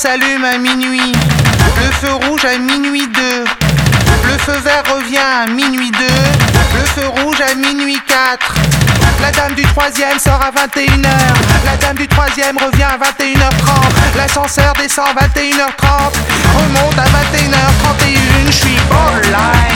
s'allume à minuit. Le feu rouge à minuit 2. Le feu vert revient à minuit 2. Le feu rouge à minuit 4. La dame du troisième sort à 21h. La dame du troisième revient à 21h30. L'ascenseur descend à 21h30. Remonte à 21h31. Je suis borderline.